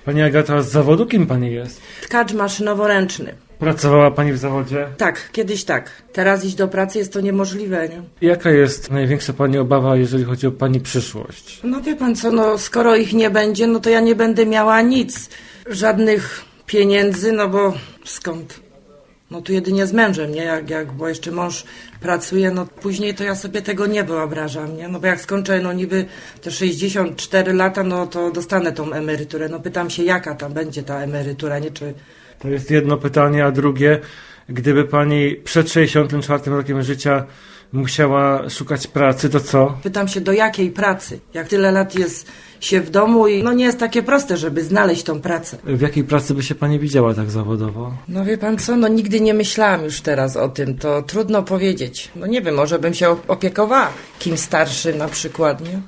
Pani Agato, z zawodu kim pani jest? Tkacz maszynowo-ręczny. Pracowała pani w zawodzie? Tak, kiedyś tak. Teraz iść do pracy jest to niemożliwe, nie? Jaka jest największa pani obawa, jeżeli chodzi o pani przyszłość? No wie pan co, no skoro ich nie będzie, no to ja nie będę miała nic. Żadnych pieniędzy, no bo skąd? No tu jedynie z mężem, nie? Bo jeszcze mąż pracuje, no później to ja sobie tego nie wyobrażam, nie? No bo jak skończę, no niby te 64 lata, no to dostanę tą emeryturę. No pytam się, jaka tam będzie ta emerytura, nie? Czy... To jest jedno pytanie, a drugie, gdyby pani przed 64 rokiem życia musiała szukać pracy, to co? Pytam się, do jakiej pracy? Jak tyle lat jest się w domu i no nie jest takie proste, żeby znaleźć tą pracę. W jakiej pracy by się pani widziała tak zawodowo? No wie pan co, no nigdy nie myślałam już teraz o tym, to trudno powiedzieć. No nie wiem, może bym się opiekowała kimś starszym na przykład, nie?